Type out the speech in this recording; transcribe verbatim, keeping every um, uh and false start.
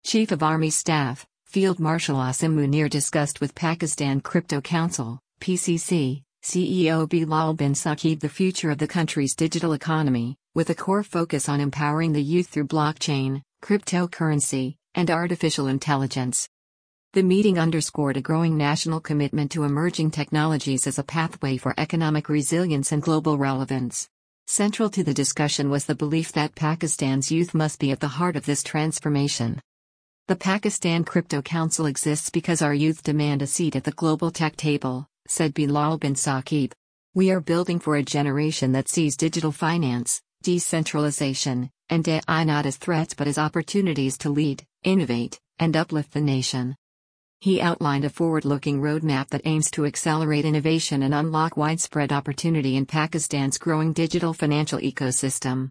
Chief of Army Staff, Field Marshal Asim Munir discussed with Pakistan Crypto Council, P C C, C E O Bilal bin Saqib the future of the country's digital economy, with a core focus on empowering the youth through blockchain, cryptocurrency, and artificial intelligence. The meeting underscored a growing national commitment to emerging technologies as a pathway for economic resilience and global relevance. Central to the discussion was the belief that Pakistan's youth must be at the heart of this transformation. The Pakistan Crypto Council exists because our youth demand a seat at the global tech table, said Bilal bin Saqib. We are building for a generation that sees digital finance, decentralization, and A I not as threats but as opportunities to lead, innovate, and uplift the nation. He outlined a forward-looking roadmap that aims to accelerate innovation and unlock widespread opportunity in Pakistan's growing digital financial ecosystem.